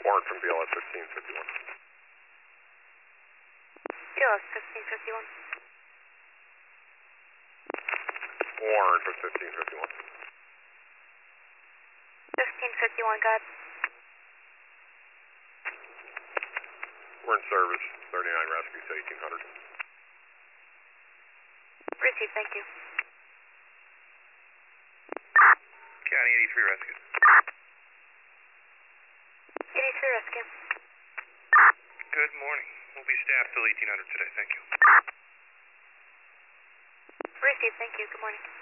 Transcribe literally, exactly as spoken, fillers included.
Warrant from B L S fifteen fifty-one. B L S fifteen fifty-one. Warrant from fifteen fifty-one. fifteen fifty-one, got. We're in service, thirty-nine rescue to eighteen hundred. Received, thank you. County eighty-three rescue. eighty-three rescue. Good morning. We'll be staffed till eighteen hundred today, thank you. Received, thank you, good morning.